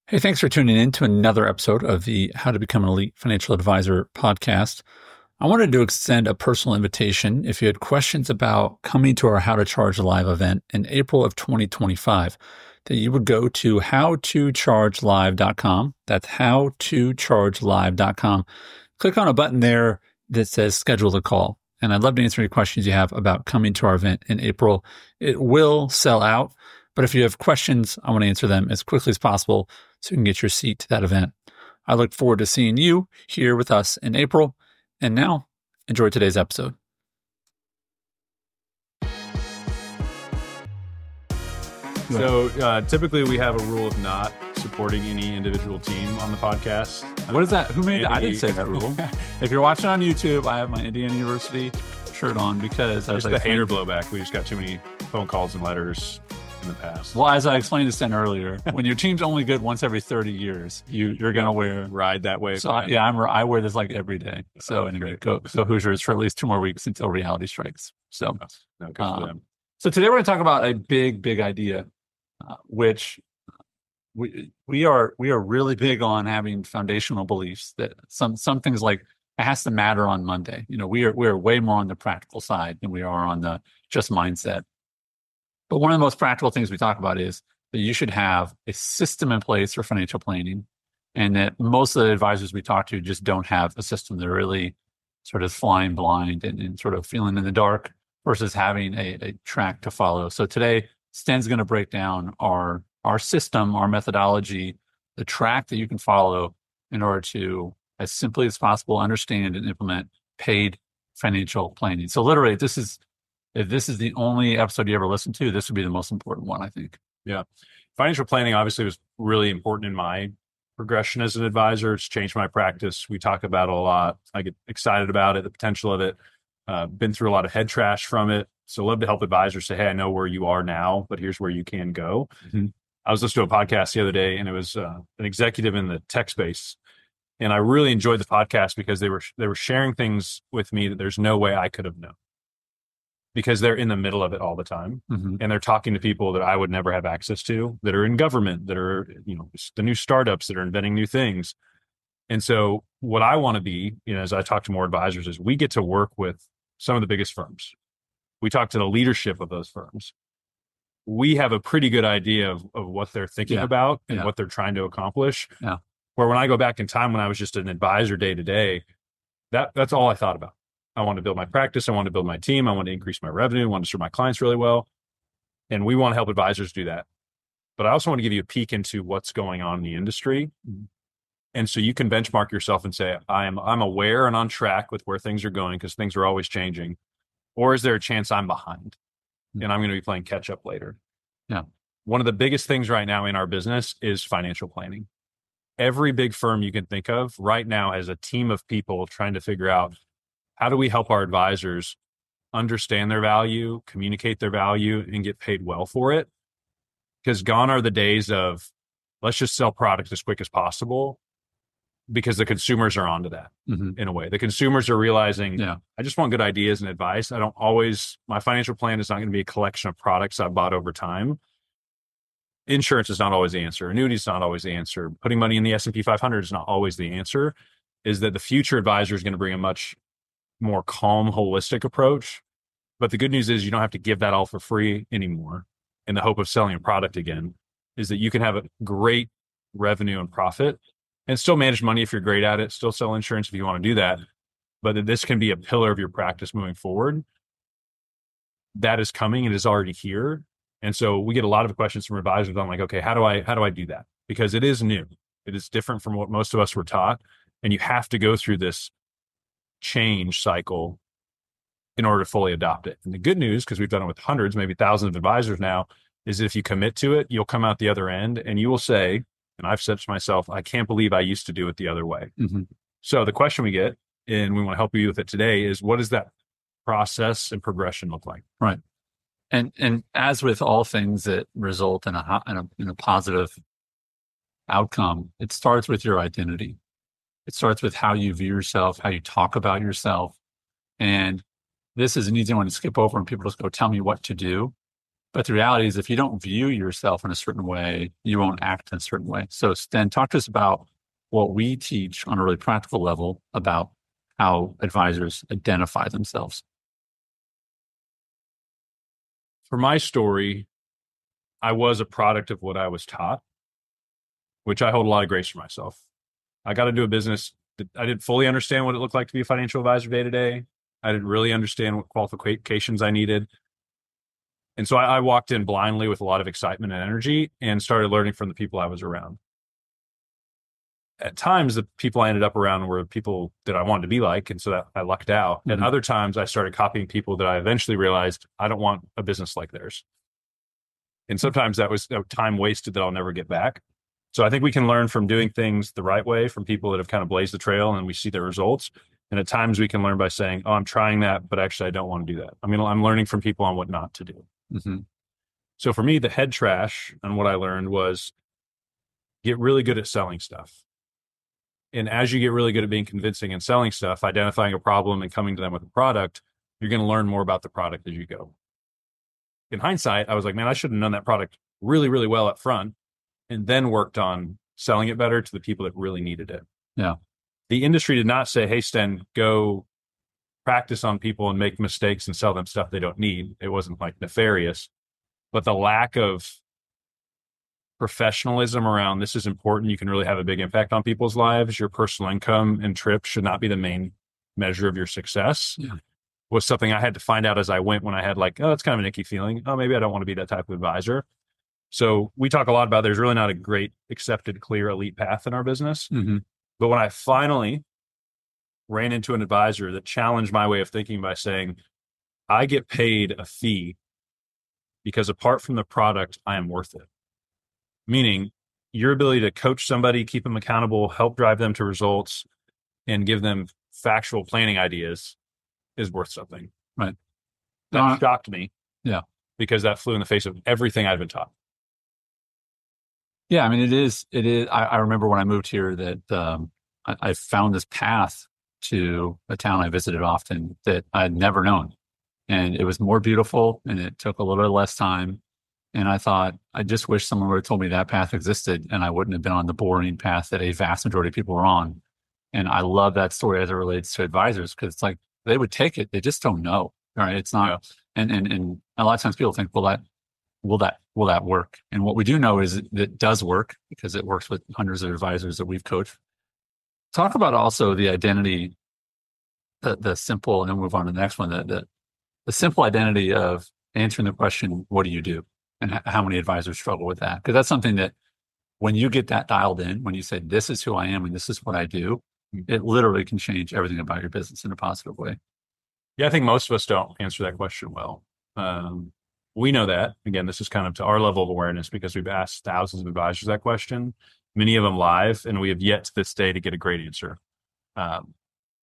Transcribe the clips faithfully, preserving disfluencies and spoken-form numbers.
Hey, thanks for tuning in to another episode of the How to Become an Elite Financial Advisor podcast. I wanted to extend a personal invitation if you had questions about coming to our How to Charge Live event in April of twenty twenty-five, that you would go to how to charge live dot com. That's how to charge live dot com. Click on a button there that says schedule a call. And I'd love to answer any questions you have about coming to our event in April. It will sell out, but if you have questions, I want to answer them as quickly as possible so you can get your seat to that event. I look forward to seeing you here with us in April. And now, enjoy today's episode. So uh, typically we have a rule of not supporting any individual team on the podcast. What is that? Who made it? I didn't say Andy- that rule. If you're watching on YouTube, I have my Indiana University shirt on because I was Just like, the hater blowback. We just got too many phone calls and letters in the past. well, as I explained to Sten earlier, when your team's only good once every thirty years, you, you're going to wear. Ride that wave. So I, yeah, I'm, I wear this like every day. So Oh, anyway, great. go, so Hoosiers for at least two more weeks until reality strikes. So, No, good for um, them. so today we're going to talk about a big, big idea, uh, which we we are we are really big on having foundational beliefs that some some things like it has to matter on Monday. You know, we are we are way more on the practical side than we are on the just mindset. But one of the most practical things we talk about is that you should have a system in place for financial planning, and that most of the advisors we talk to just don't have a system. They're really sort of flying blind and, and sort of feeling in the dark versus having a, a track to follow. So today, Sten's going to break down our our system, our methodology, the track that you can follow in order to, as simply as possible, understand and implement paid financial planning. So literally, this is if this is the only episode you ever listen to, this would be the most important one, I think. Yeah. Financial planning obviously was really important in my progression as an advisor. It's changed my practice. We talk about it a lot. I get excited about it, the potential of it. Uh, been through a lot of head trash from it. So love to help advisors say, hey, I know where you are now, but here's where you can go. Mm-hmm. I was listening to a podcast the other day, and it was uh, an executive in the tech space. And I really enjoyed the podcast because they were they were sharing things with me that there's no way I could have known, because they're in the middle of it all the time. Mm-hmm. And they're talking to people that I would never have access to, that are in government, that are, you know, the new startups that are inventing new things. And so what I want to be, you know, as I talk to more advisors, is we get to work with some of the biggest firms. We talk to the leadership of those firms. We have a pretty good idea of, of what they're thinking Yeah. about and Yeah. what they're trying to accomplish. Yeah. Where when I go back in time, when I was just an advisor day to day, that that's all I thought about. I want to build my practice. I want to build my team. I want to increase my revenue. I want to serve my clients really well. And we want to help advisors do that. But I also want to give you a peek into what's going on in the industry. Mm-hmm. And so you can benchmark yourself and say, I'm I'm aware and on track with where things are going because things are always changing. Or is there a chance I'm behind Mm-hmm. and I'm going to be playing catch up later? Yeah. One of the biggest things right now in our business is financial planning. Every big firm you can think of right now has a team of people trying to figure out, how do we help our advisors understand their value, communicate their value, and get paid well for it? Because gone are the days of, let's just sell products as quick as possible, because the consumers are onto that Mm-hmm. in a way. The consumers are realizing, Yeah. I just want good ideas and advice. I don't always, my financial plan is not going to be a collection of products I've bought over time. Insurance is not always the answer. Annuity is not always the answer. Putting money in the S and P five hundred is not always the answer. Is that the future advisor is going to bring a much more calm, holistic approach. But the good news is you don't have to give that all for free anymore in the hope of selling a product again, is that you can have a great revenue and profit and still manage money if you're great at it, still sell insurance if you want to do that. But that this can be a pillar of your practice moving forward. That is coming. It is already here. And so we get a lot of questions from advisors on like, okay, how do I, how do I do that? Because it is new. It is different from what most of us were taught. And you have to go through this change cycle in order to fully adopt it. And the good news, because we've done it with hundreds, maybe thousands of advisors now, is that if you commit to it, you'll come out the other end and you will say, and I've said to myself, I can't believe I used to do it the other way. Mm-hmm. So the question we get, and we want to help you with it today, is what does that process and progression look like? Right. And and as with all things that result in a, ho- in a in a positive outcome, it starts with your identity. It starts with how you view yourself, how you talk about yourself. And this is an easy one to skip over and people just go, tell me what to do. But the reality is, if you don't view yourself in a certain way, you won't act in a certain way. So, Sten, talk to us about what we teach on a really practical level about how advisors identify themselves. For my story, I was a product of what I was taught, which I hold a lot of grace for myself. I got into a business that I didn't fully understand what it looked like to be a financial advisor day to day. I didn't really understand what qualifications I needed. And so I, I walked in blindly with a lot of excitement and energy and started learning from the people I was around. At times, the people I ended up around were people that I wanted to be like, and so that I lucked out. Mm-hmm. And other times, I started copying people that I eventually realized I don't want a business like theirs. And sometimes that was time wasted that I'll never get back. So I think we can learn from doing things the right way from people that have kind of blazed the trail and we see their results. And at times we can learn by saying, oh, I'm trying that, but actually I don't want to do that. I mean, I'm learning from people on what not to do. Mm-hmm. So for me, the head trash and what I learned was get really good at selling stuff. And as you get really good at being convincing and selling stuff, identifying a problem and coming to them with a product, you're going to learn more about the product as you go. In hindsight, I was like, man, I should have known that product really, really well up front and then worked on selling it better to the people that really needed it. Yeah. The industry did not say, hey, Sten, go practice on people and make mistakes and sell them stuff they don't need. It wasn't like nefarious, but the lack of professionalism around this is important. You can really have a big impact on people's lives. Your personal income and trips should not be the main measure of your success. Yeah. Was something I had to find out as I went when I had like, oh, it's kind of an icky feeling. Oh, maybe I don't want to be that type of advisor. So we talk a lot about there's really not a great accepted, clear, elite path in our business. Mm-hmm. But when I finally ran into an advisor that challenged my way of thinking by saying, I get paid a fee because apart from the product, I am worth it. Meaning your ability to coach somebody, keep them accountable, help drive them to results, and give them factual planning ideas is worth something. Right. That uh, shocked me. Yeah. Because that flew in the face of everything I'd been taught. Yeah. I mean, it is, it is, I, I remember when I moved here that um, I, I found this path to a town I visited often that I'd never known. And it was more beautiful and it took a little bit less time. And I thought, I just wish someone would have told me that path existed and I wouldn't have been on the boring path that a vast majority of people were on. And I love that story as it relates to advisors because it's like, they would take it. They just don't know. Right. It's not. Yeah. And, and, and a lot of times people think, well, that, will that, will that work? And what we do know is that it does work because it works with hundreds of advisors that we've coached. Talk about also the identity, the, the simple, and then move on to the next one, the, the, the simple identity of answering the question, what do you do? And h- how many advisors struggle with that? Because that's something that when you get that dialed in, when you say, this is who I am and this is what I do, it literally can change everything about your business in a positive way. Yeah, I think most of us don't answer that question well. Um, we know that. Again, this is kind of to our level of awareness because we've asked thousands of advisors that question, many of them live, and we have yet to this day to get a great answer. Um,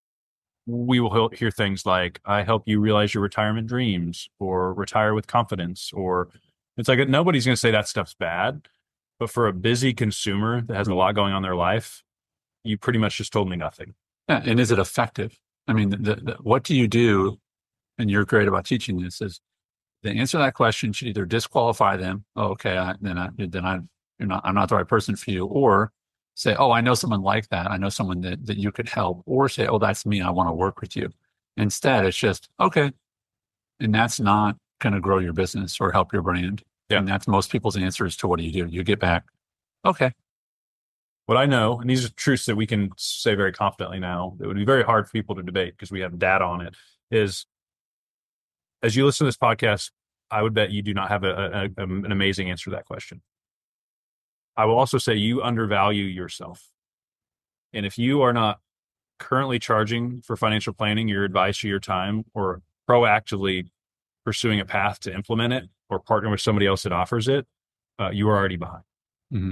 we will hear things like, I help you realize your retirement dreams, or retire with confidence, or it's like nobody's going to say that stuff's bad. But for a busy consumer that has a lot going on in their life, you pretty much just told me nothing. Yeah, and is it effective? I mean, the, the, what do you do? And you're great about teaching this. Is the answer to that question should either disqualify them. Oh, okay, I, then I, then I, you're not, I'm not the right person for you, or say, oh, I know someone like that. I know someone that that you could help, or say, oh, that's me. I want to work with you. Instead, it's just okay, and that's not going to grow your business or help your brand. Yeah. And that's most people's answers to what do you do? You get back, okay. What I know, and these are truths that we can say very confidently now, it would be very hard for people to debate because we have data on it, is as you listen to this podcast, I would bet you do not have a, a, an amazing answer to that question. I will also say you undervalue yourself. And if you are not currently charging for financial planning, your advice or your time, or proactively pursuing a path to implement it or partner with somebody else that offers it, uh, you are already behind. Mm-hmm.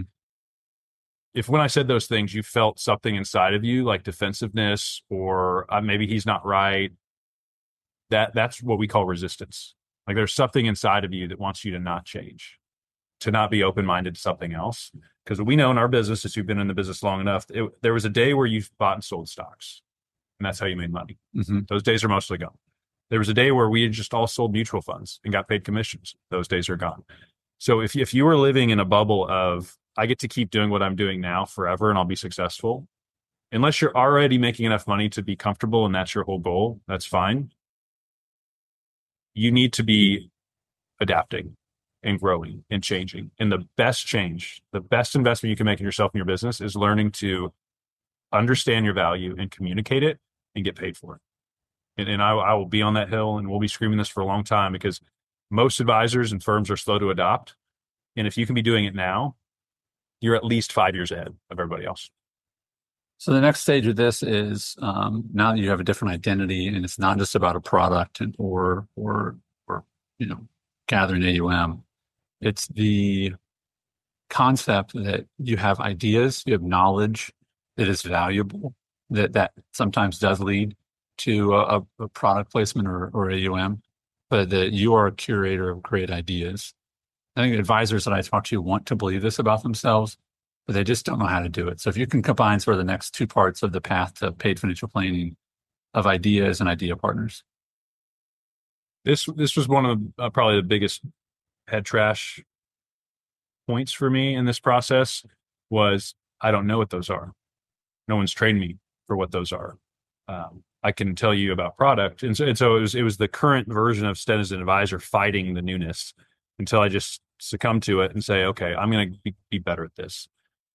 If when I said those things, you felt something inside of you like defensiveness or uh, maybe he's not right, that that's what we call resistance. Like there's something inside of you that wants you to not change, to not be open-minded to something else. Because we know in our business, as you've been in the business long enough, it, there was a day where you bought and sold stocks, and that's how you made money. Mm-hmm. Those days are mostly gone. There was a day where we had just all sold mutual funds and got paid commissions. Those days are gone. So if, if you were living in a bubble of, I get to keep doing what I'm doing now forever and I'll be successful, unless you're already making enough money to be comfortable and that's your whole goal, that's fine. You need to be adapting and growing and changing. And the best change, the best investment you can make in yourself and your business is learning to understand your value and communicate it and get paid for it. And, and I, I will be on that hill, and we'll be screaming this for a long time, because most advisors and firms are slow to adopt. And if you can be doing it now, you're at least five years ahead of everybody else. So the next stage of this is um, now that you have a different identity, and it's not just about a product and, or or or you know gathering A U M. It's the concept that you have ideas, you have knowledge that is valuable, that that sometimes does lead to a, a product placement or, or A U M, but that you are a curator of great ideas. I think advisors that I talk to want to believe this about themselves, but they just don't know how to do it. So if you can combine sort of the next two parts of the path to paid financial planning of ideas and idea partners. This this was one of uh, probably the biggest head trash points for me in this process was I don't know what those are. No one's trained me for what those are. Um, I can tell you about product. And so, and so it was it was the current version of Sten as an advisor fighting the newness until I just succumb to it and say, okay, I'm going to be, be better at this.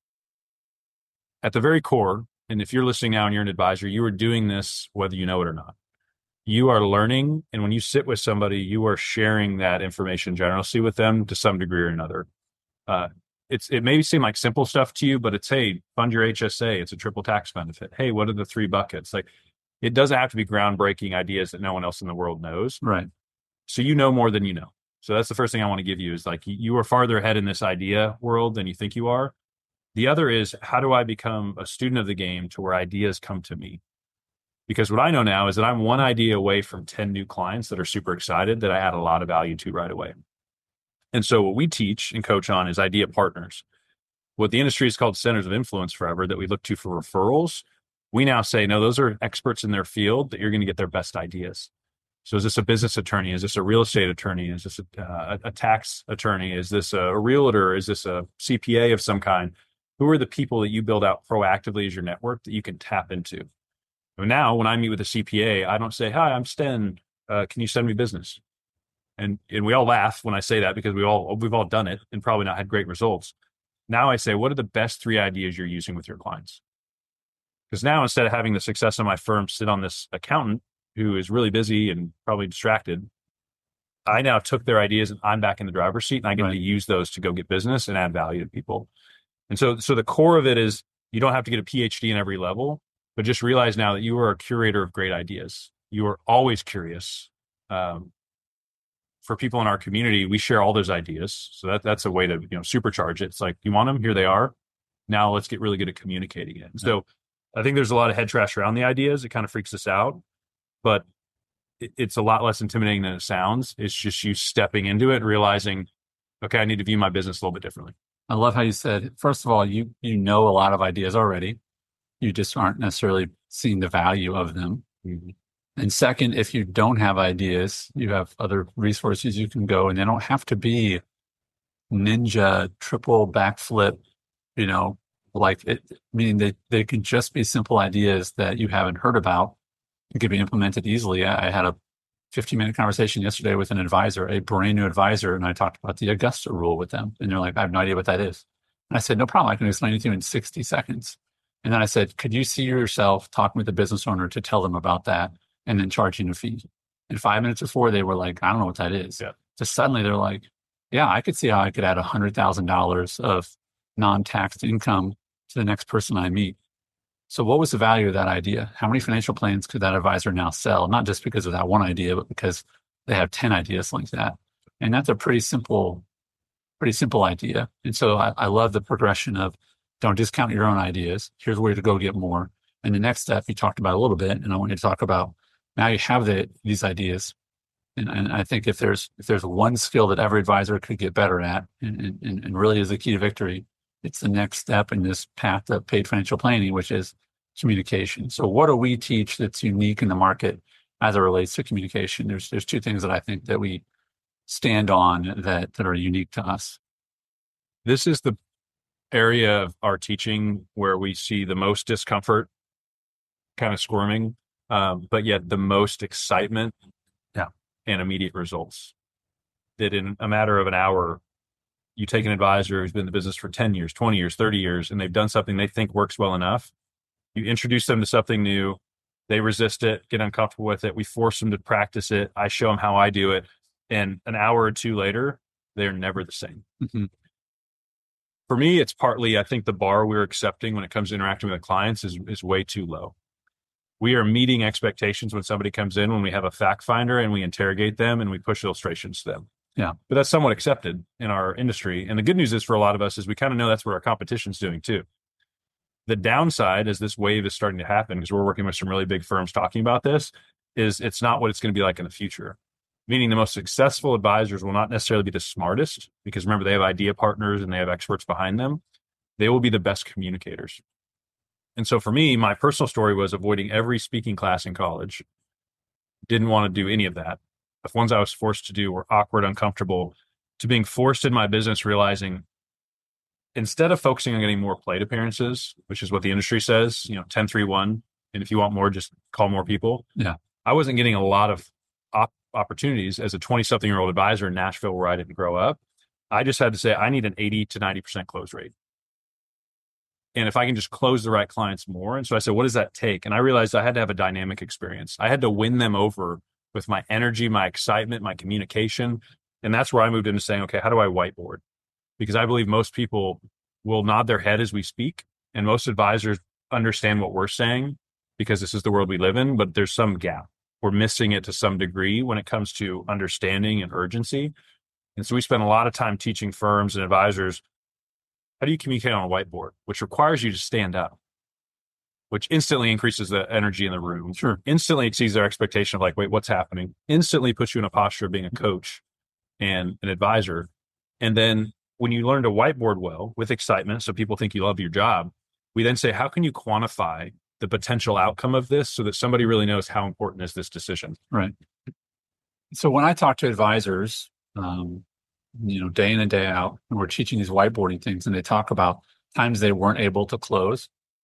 At the very core, and if you're listening now and you're an advisor, you are doing this whether you know it or not. You are learning, and when you sit with somebody, you are sharing that information generously with them to some degree or another. Uh, it's it may seem like simple stuff to you, but it's, hey, fund your H S A. It's a triple tax benefit. Hey, what are the three buckets? Like, it doesn't have to be groundbreaking ideas that no one else in the world knows. Right. So you know more than you know. So that's the first thing I want to give you is like, you are farther ahead in this idea world than you think you are. The other is, how do I become a student of the game to where ideas come to me? Because what I know now is that I'm one idea away from ten new clients that are super excited that I add a lot of value to right away. And so what we teach and coach on is idea partners. What the industry has called centers of influence forever that we look to for referrals, we now say, no, those are experts in their field that you're going to get their best ideas. So is this a business attorney? Is this a real estate attorney? Is this a, uh, a tax attorney? Is this a, a realtor? Is this a C P A of some kind? Who are the people that you build out proactively as your network that you can tap into? And now, when I meet with a C P A, I don't say, hi, I'm Sten. Uh, can you send me business? And and we all laugh when I say that because we all, we've all done it and probably not had great results. Now I say, what are the best three ideas you're using with your clients? Because now, instead of having the success of my firm sit on this accountant who is really busy and probably distracted, I now took their ideas and I'm back in the driver's seat, and I get right. to use those to go get business and add value to people. And so, so the core of it is you don't have to get a P H D in every level, but just realize now that you are a curator of great ideas. You are always curious. Um, for people in our community, we share all those ideas. So that that's a way to, you know, supercharge it. It's like, you want them? Here they are. Now let's get really good at communicating it. And so I think there's a lot of head trash around the ideas. It kind of freaks us out, but it, it's a lot less intimidating than it sounds. It's just you stepping into it and realizing, okay, I need to view my business a little bit differently. I love how you said, first of all, you you know a lot of ideas already. You just aren't necessarily seeing the value of them. Mm-hmm. And second, if you don't have ideas, you have other resources you can go, and they don't have to be ninja, triple backflip, you know, like it, meaning they, they can just be simple ideas that you haven't heard about. It can be implemented easily. I, I had a fifteen minute conversation yesterday with an advisor, a brand new advisor, and I talked about the Augusta rule with them. And they're like, I have no idea what that is. And I said, no problem. I can explain it to you in sixty seconds. And then I said, could you see yourself talking with the business owner to tell them about that and then charging a fee? And five minutes before, they were like, I don't know what that is. Yeah. Just suddenly they're like, yeah, I could see how I could add one hundred thousand dollars of non-taxed income to the next person I meet. So what was the value of that idea? How many financial plans could that advisor now sell? Not just because of that one idea, but because they have ten ideas like that. And that's a pretty simple, pretty simple idea. And so I, I love the progression of don't discount your own ideas. Here's where to go get more. And the next step you talked about a little bit, and I want you to talk about now you have the, these ideas. And, and I think if there's if there's one skill that every advisor could get better at and, and, and really is the key to victory, it's the next step in this path of paid financial planning, which is communication. So what do we teach that's unique in the market as it relates to communication. There's there's two things that I think that we stand on that that are unique to us. This is the area of our teaching where we see the most discomfort, kind of squirming, um, but yet the most excitement Yeah. and immediate results. That in a matter of an hour, you take an advisor who's been in the business for ten years, twenty years, thirty years, and they've done something they think works well enough. You introduce them to something new. They resist it, get uncomfortable with it. We force them to practice it. I show them how I do it. And an hour or two later, they're never the same. Mm-hmm. For me, it's partly, I think the bar we're accepting when it comes to interacting with the clients is, is way too low. We are meeting expectations when somebody comes in, when we have a fact finder and we interrogate them and we push illustrations to them. Yeah. But that's somewhat accepted in our industry. And the good news is for a lot of us is we kind of know that's what our competition's doing too. The downside as this wave is starting to happen, because we're working with some really big firms talking about this, is it's not what it's going to be like in the future. Meaning the most successful advisors will not necessarily be the smartest, because remember, they have idea partners and they have experts behind them. They will be the best communicators. And so for me, my personal story was avoiding every speaking class in college. Didn't want to do any of that. The ones I was forced to do were awkward, uncomfortable, to being forced in my business, realizing instead of focusing on getting more plate appearances, which is what the industry says, you know, ten, three, one, and if you want more, just call more people. Yeah. I wasn't getting a lot of op- opportunities as a twenty-something year old advisor in Nashville where I didn't grow up. I just had to say, I need an eighty to ninety percent close rate. And if I can just close the right clients more. And so I said, what does that take? And I realized I had to have a dynamic experience. I had to win them over with my energy, my excitement, my communication. And that's where I moved into saying, okay, how do I whiteboard? Because I believe most people will nod their head as we speak. And most advisors understand what we're saying because this is the world we live in, but there's some gap. We're missing it to some degree when it comes to understanding and urgency. And so we spend a lot of time teaching firms and advisors, how do you communicate on a whiteboard, which requires you to stand up, which instantly increases the energy in the room. Sure. Instantly exceeds their expectation of like, wait, what's happening? Instantly puts you in a posture of being a coach and an advisor. And then when you learn to whiteboard well with excitement, so people think you love your job, we then say, how can you quantify the potential outcome of this so that somebody really knows how important is this decision? Right. So when I talk to advisors, um, you know, day in and day out, and we're teaching these whiteboarding things, and they talk about times they weren't able to close,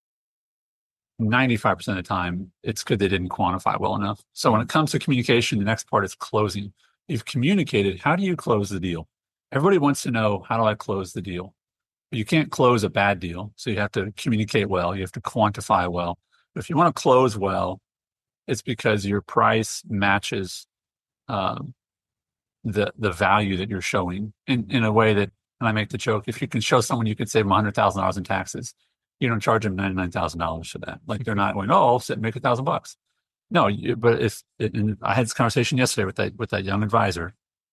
ninety-five percent of the time, it's good they didn't quantify well enough. So when it comes to communication, the next part is closing. You've communicated. How do you close the deal? Everybody wants to know, how do I close the deal? But you can't close a bad deal. So you have to communicate well. You have to quantify well. But if you want to close well, it's because your price matches um, the the value that you're showing in, in a way that, and I make the joke, if you can show someone you could save them one hundred thousand dollars in taxes, you don't charge them ninety-nine thousand dollars for that. Like they're not going, oh, I'll sit and make a thousand bucks. No, you, but if, and I had this conversation yesterday with that, with that young advisor.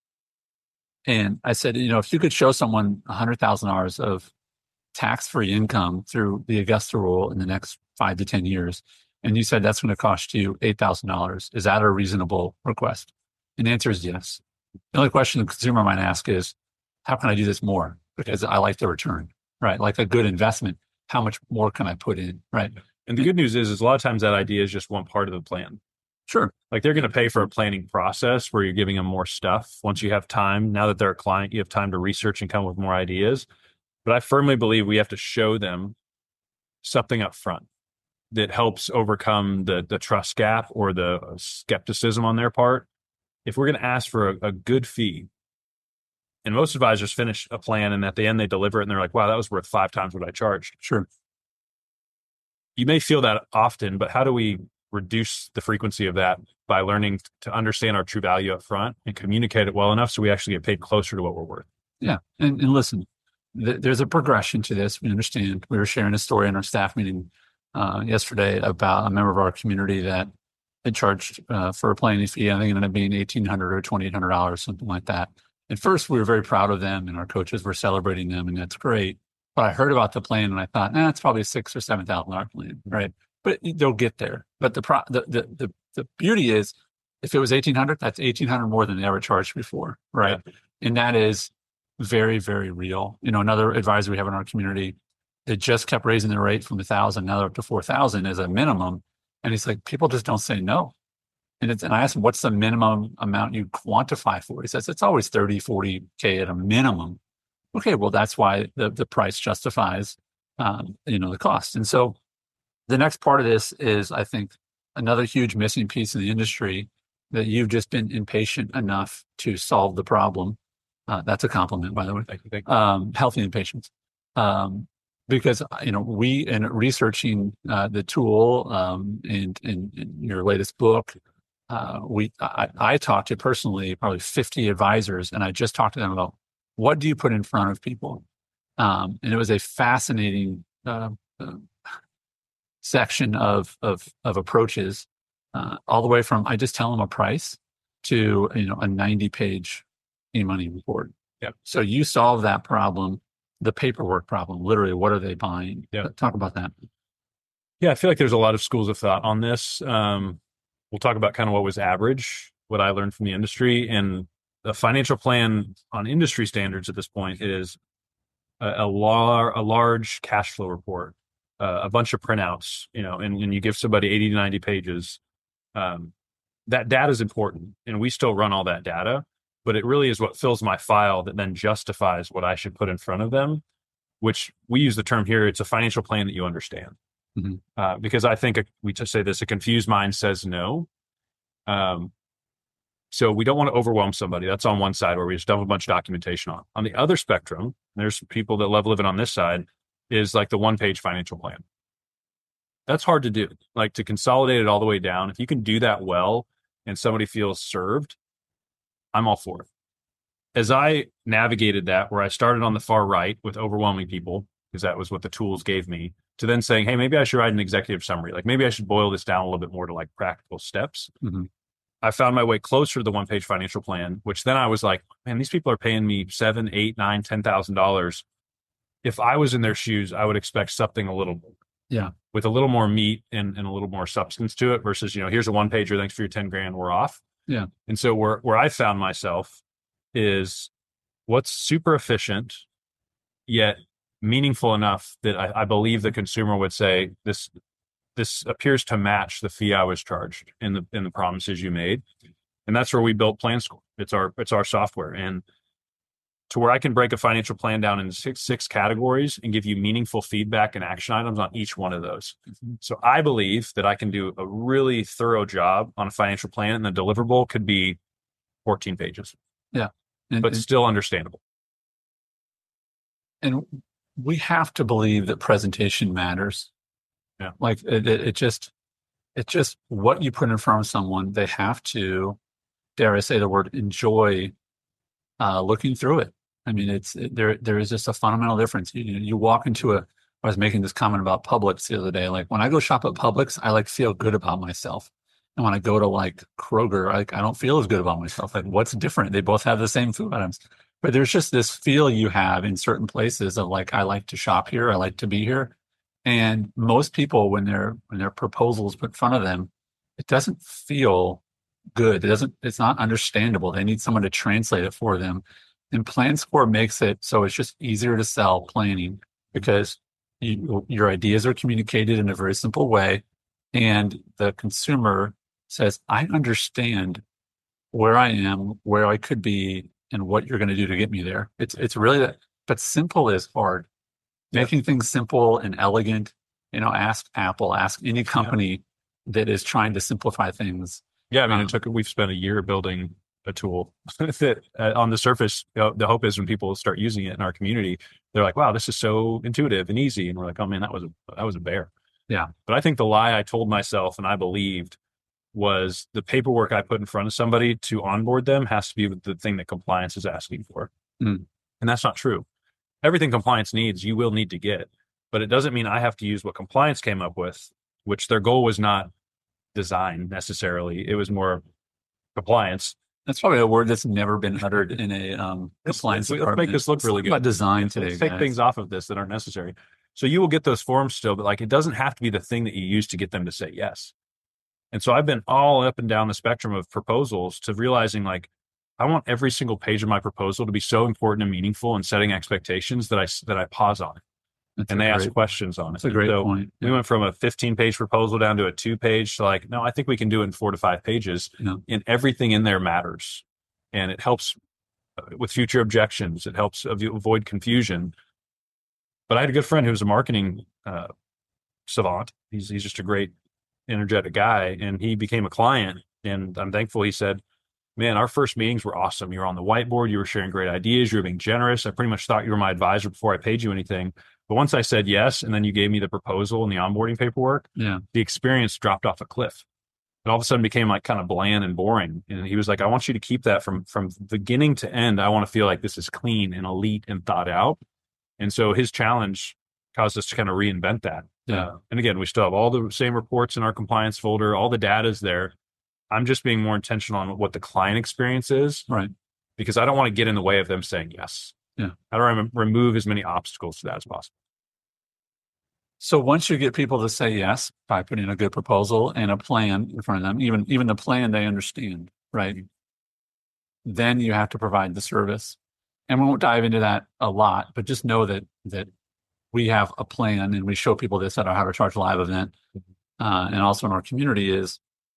And I said, you know, if you could show someone one hundred thousand dollars of tax-free income through the Augusta rule in the next five to ten years, and you said that's going to cost you eight thousand dollars, is that a reasonable request? And the answer is yes. The only question the consumer might ask is, how can I do this more? Because I like the return, right? Like a good investment, how much more can I put in, right? And the good news is, is a lot of times that idea is just one part of the plan. Sure. Like they're going to pay for a planning process where you're giving them more stuff. Once you have time, now that they're a client, you have time to research and come up with more ideas. But I firmly believe we have to show them something up front that helps overcome the the trust gap or the skepticism on their part. If we're going to ask for a, a good fee, and most advisors finish a plan and at the end they deliver it and they're like, wow, that was worth five times what I charged. Sure. You may feel that often, but how do we reduce the frequency of that by learning to understand our true value up front and communicate it well enough so we actually get paid closer to what we're worth? Yeah. And, and listen, th- there's a progression to this. We understand. We were sharing a story in our staff meeting uh, yesterday about a member of our community that had charged uh, for a planning fee. I think it ended up being eighteen hundred dollars or twenty-eight hundred dollars, something like that. At first, we were very proud of them and our coaches were celebrating them, and that's great. But I heard about the plan and I thought, nah, it's probably a six or seven thousand dollar plan, right? But they'll get there. But the, pro- the the the the beauty is, if it was eighteen hundred, that's eighteen hundred more than they ever charged before, right? Yeah. And that is very, very real. You know, another advisor we have in our community, they just kept raising their rate from a thousand, now they're up to four thousand as a minimum. And he's like, people just don't say no. And it's, and I asked him, what's the minimum amount you quantify for? He says, it's always thirty, forty K at a minimum. Okay, well, that's why the, the price justifies, um, you know, the cost. And so the next part of this is, I think, another huge missing piece in the industry that you've just been impatient enough to solve the problem. Uh, that's a compliment, by the way. Thank you, thank you. Um, healthy impatience. Um, because, you know, we, in researching uh, the tool um, and in your latest book, uh, we I, I talked to personally probably fifty advisors, and I just talked to them about what do you put in front of people. Um, and it was a fascinating uh, uh, section of of of approaches, uh, all the way from I just tell them a price to, you know, a ninety page e-money report. Yeah. So you solve that problem, the paperwork problem. Literally, what are they buying? Yeah. Talk about that. Yeah, I feel like there's a lot of schools of thought on this. Um, we'll talk about kind of what was average, what I learned from the industry, and the financial plan on industry standards at this point is a, a, lar- a large cash flow report, uh, a bunch of printouts, you know, and, and you give somebody eighty to ninety pages. Um, that data is important, and we still run all that data, but it really is what fills my file that then justifies what I should put in front of them, which we use the term here. It's a financial plan that you understand. Mm-hmm. Uh, because I think a, we just say this, a confused mind says no. Um, so we don't want to overwhelm somebody. That's on one side where we just dump a bunch of documentation on. On the other spectrum, there's people that love living on this side, is like the one page financial plan. That's hard to do, like to consolidate it all the way down. If you can do that well and somebody feels served, I'm all for it. As I navigated that, where I started on the far right with overwhelming people, because that was what the tools gave me, to then saying, hey, maybe I should write an executive summary. Like maybe I should boil this down a little bit more to like practical steps. Mm-hmm. I found my way closer to the one page financial plan, which then I was like, man, these people are paying me seven, eight, nine, ten thousand dollars. If I was in their shoes, I would expect something a little, yeah, with a little more meat and, and a little more substance to it versus, you know, here's a one pager, thanks for your ten grand, we're off. Yeah. And so where where I found myself is what's super efficient yet meaningful enough that I, I believe the consumer would say this this appears to match the fee I was charged in the in the promises you made. And that's where we built PlanScore. It's our it's our software. And to where I can break a financial plan down into six six categories and give you meaningful feedback and action items on each one of those. Mm-hmm. So I believe that I can do a really thorough job on a financial plan, and the deliverable could be fourteen pages. Yeah. And, but and, still understandable. And we have to believe that presentation matters. Yeah. Like it, it, it just, it's just what you put in front of someone, they have to, dare I say the word, enjoy uh, looking through it. I mean, it's it, there. There is just a fundamental difference. You, you walk into a. I was making this comment about Publix the other day. Like when I go shop at Publix, I like feel good about myself, and when I go to like Kroger, like I don't feel as good about myself. Like what's different? They both have the same food items, but there's just this feel you have in certain places of like I like to shop here, I like to be here, and most people when their when their proposals put in front of them, it doesn't feel good. It doesn't. It's not understandable. They need someone to translate it for them. And PlanScore makes it so it's just easier to sell planning because you, your ideas are communicated in a very simple way. And the consumer says, I understand where I am, where I could be, and what you're going to do to get me there. It's it's really that, but simple is hard. Yeah. Making things simple and elegant, you know, ask Apple, ask any company yeah. that is trying to simplify things. Yeah, I mean, um, it took, we've spent a year building a tool that uh, on the surface, you know, the hope is when people start using it in our community, they're like, wow, this is so intuitive and easy. And we're like, oh man, that was a, that was a bear. Yeah. But I think the lie I told myself and I believed was the paperwork I put in front of somebody to onboard them has to be the thing that compliance is asking for. Mm. And that's not true. Everything compliance needs, you will need to get, but it doesn't mean I have to use what compliance came up with, which their goal was not design necessarily. It was more compliance. That's probably a word that's never been uttered in a um, compliance let's, department. Let's make this look really good. About design let's, today, let's take guys. things off of this that aren't necessary. So you will get those forms still, but like it doesn't have to be the thing that you use to get them to say yes. And so I've been all up and down the spectrum of proposals to realizing like I want every single page of my proposal to be so important and meaningful and setting expectations that I that I pause on it. That's and a they ask great, questions on it. that's a And great so point. we Yeah. went from a fifteen page proposal down to a two page to like, no, I think we can do it in four to five pages. Yeah. And everything in there matters. And it helps with future objections. It helps avoid confusion. But I had a good friend who was a marketing uh, savant. He's he's just a great, energetic guy, and he became a client. And I'm thankful he said, "Man, our first meetings were awesome. You were on the whiteboard. You were sharing great ideas. You were being generous. I pretty much thought you were my advisor before I paid you anything. But once I said yes, and then you gave me the proposal and the onboarding paperwork, Yeah. the experience dropped off a cliff. It all of a sudden became like kind of bland and boring." And he was like, "I want you to keep that from from beginning to end. I want to feel like this is clean and elite and thought out." And so his challenge caused us to kind of reinvent that. Yeah. Uh, and again, we still have all the same reports in our compliance folder. All the data is there. I'm just being more intentional on what the client experience is, Right. because I don't want to get in the way of them saying yes. Yeah. How do I rem- remove as many obstacles to that as possible? So once you get people to say yes by putting a good proposal and a plan in front of them, even even the plan they understand, right? Then you have to provide the service. And we won't dive into that a lot, but just know that that we have a plan, and we show people this at our How to Charge Live event, uh, and also in our community is,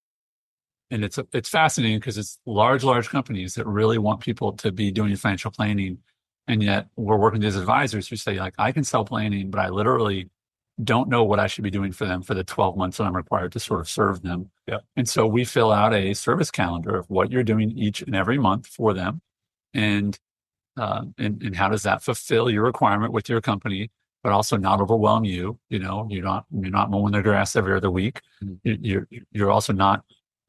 and it's it's fascinating because it's large, large companies that really want people to be doing financial planning, and yet we're working with these advisors who say like, I can sell planning, but I literally don't know what I should be doing for them for the twelve months that I'm required to sort of serve them. Yeah. And so we fill out a service calendar of what you're doing each and every month for them, and uh, and and how does that fulfill your requirement with your company, but also not overwhelm you. You know, you're not you're not mowing their grass every other week. Mm-hmm. You're you're also not,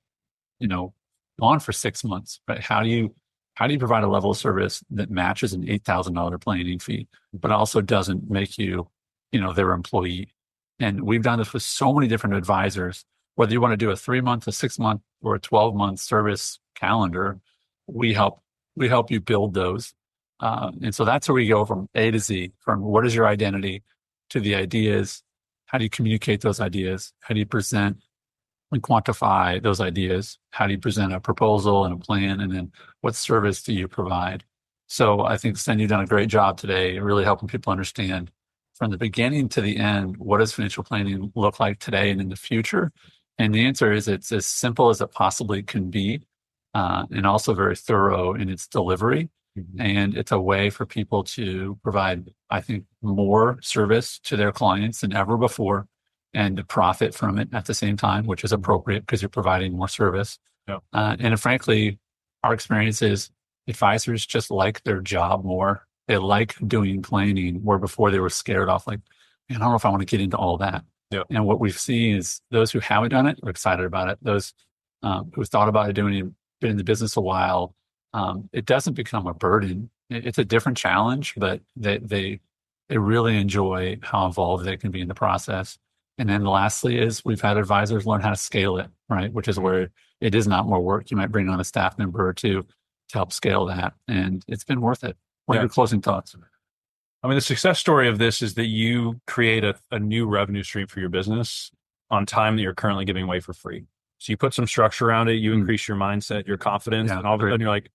you know, gone for six months. Right? How do you how do you provide a level of service that matches an eight thousand dollar planning fee, but also doesn't make you, you know, their employee? And we've done this with so many different advisors. Whether you want to do a three month, a six month, or a twelve month service calendar, we help we help you build those. Uh, and so that's where we go from A to Z, from what is your identity to the ideas. How do you communicate those ideas? How do you present and quantify those ideas? How do you present a proposal and a plan? And then what service do you provide? So I think, Sten, you've done a great job today, really helping people understand from the beginning to the end, what does financial planning look like today and in the future? And the answer is it's as simple as it possibly can be, uh, and also very thorough in its delivery. Mm-hmm. And it's a way for people to provide, I think, more service to their clients than ever before, and to profit from it at the same time, which is appropriate because you're providing more service. Yeah. Uh, and frankly, our experience is advisors just like their job more. They like doing planning, where before they were scared off, like, man, I don't know if I want to get into all that. Yeah. And what we've seen is those who haven't done it are excited about it. Those um, who thought about it, doing it, been in the business a while, um, it doesn't become a burden. It, it's a different challenge, but they, they they really enjoy how involved they can be in the process. And then lastly is we've had advisors learn how to scale it, right? Which is where it is not more work. You might bring on a staff member or two to help scale that. And it's been worth it. What Yeah. are your closing thoughts? I mean, the success story of this is that you create a, a new revenue stream for your business on time that you're currently giving away for free. So you put some structure around it, you Mm. increase your mindset, your confidence, Yeah, and all of a great. sudden you're like,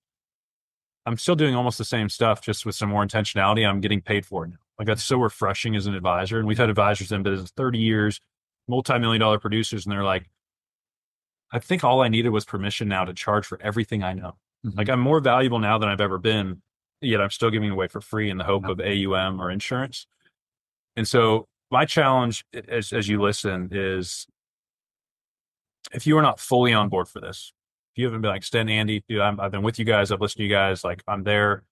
I'm still doing almost the same stuff, just with some more intentionality. I'm getting paid for it now. Like, that's so refreshing as an advisor. And we've had advisors in business thirty years, multi-million dollar producers, and they're like, I think all I needed was permission now to charge for everything I know. Mhm. Like, I'm more valuable now than I've ever been, yet I'm still giving away for free in the hope Yeah. of A U M or insurance. And so my challenge as, as you listen is, if you are not fully on board for this, if you haven't been like, Sten, Andy, dude, I'm, I've been with you guys, I've listened to you guys, like, I'm there,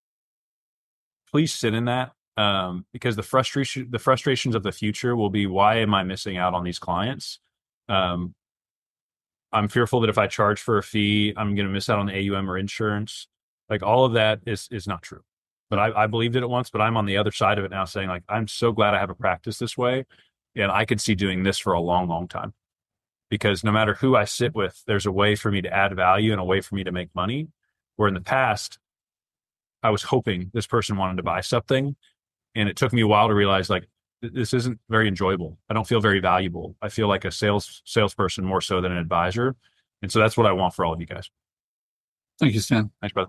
please sit in that. Um, because the frustration, the frustrations of the future will be, why am I missing out on these clients? Um, I'm fearful that if I charge for a fee, I'm going to miss out on the A U M or insurance. Like, all of that is is not true. But I, I believed it at once, but I'm on the other side of it now, saying like, I'm so glad I have a practice this way. And I could see doing this for a long, long time. Because no matter who I sit with, there's a way for me to add value and a way for me to make money. Where in the past, I was hoping this person wanted to buy something. And it took me a while to realize, like, this isn't very enjoyable. I don't feel very valuable. I feel like a sales salesperson more so than an advisor. And so that's what I want for all of you guys. Thank you, Stan. Thanks, brother.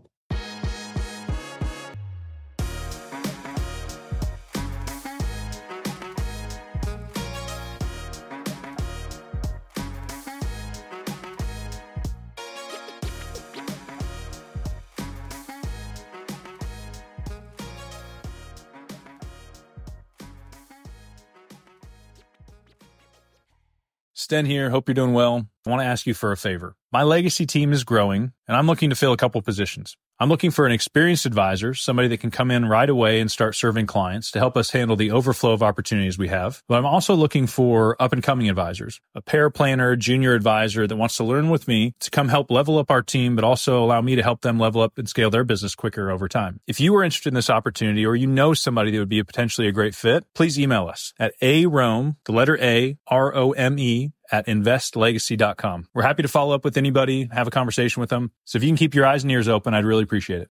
Sten here. Hope you're doing well. I want to ask you for a favor. My legacy team is growing, and I'm looking to fill a couple positions. I'm looking for an experienced advisor, somebody that can come in right away and start serving clients to help us handle the overflow of opportunities we have. But I'm also looking for up-and-coming advisors, a paraplanner, junior advisor that wants to learn with me to come help level up our team, but also allow me to help them level up and scale their business quicker over time. If you are interested in this opportunity or you know somebody that would be a potentially a great fit, please email us at a rome, the letter A, R O M E, at invest legacy dot com. We're happy to follow up with anybody, have a conversation with them. So if you can keep your eyes and ears open, I'd really appreciate it.